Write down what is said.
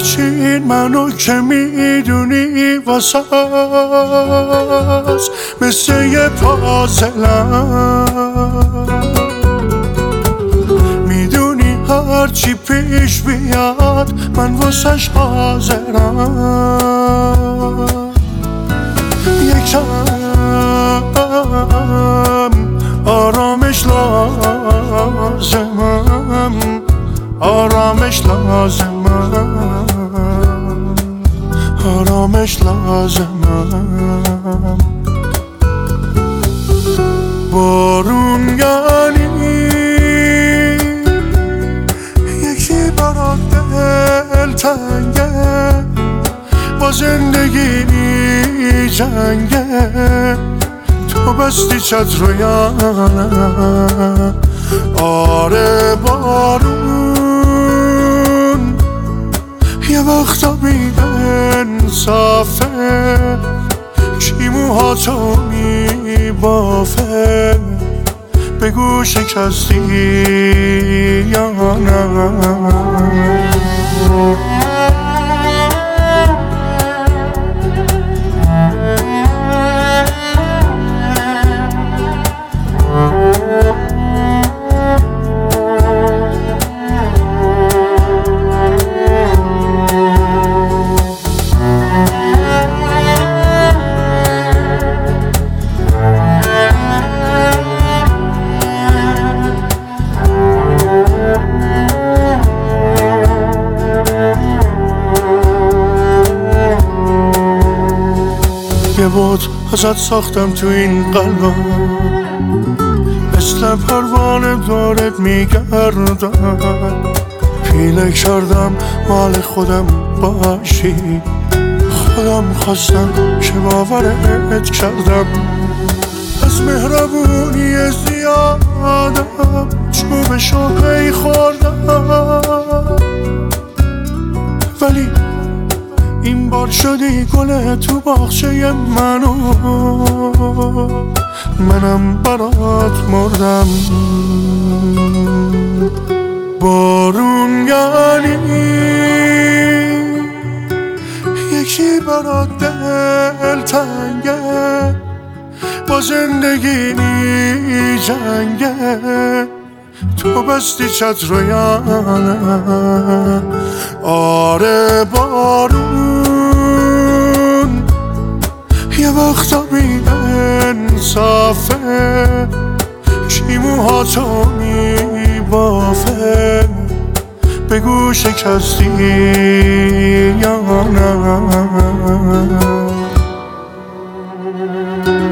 بچین منو که میدونی واسه مثل یه پازلم، میدونی هرچی پیش بیاد من واسش حاضرم. یکم آرامش لازمم، آرامش لازمم، آرامش لازمم. بارون یعنی یکی برات دلتنگه، با زندگی جنگه، تو بستی چتر یا نه؟ آره بارون یه وقتا بی انصافه، کی موهاتو میبافه، بگو شکستی یا نه؟ یه بود ازت ساختم تو این قلبم، مثل پروانه دارت میگردم، پیله کردم مال خودم باشی، خودم خواستم که باورت کردم. از مهربونی زیادم چوبشو پی خوردم، ولی این بار شدی گل تو باغچه منو، منم برات مردم. بارون یعنی یکی برات دلتنگه، با زندگی جنگه، تو بستی چتر یا نه؟ آره بارون یه وقتا بی انصافه، کی موهاتو میبافه، بگو شکستی یا نه؟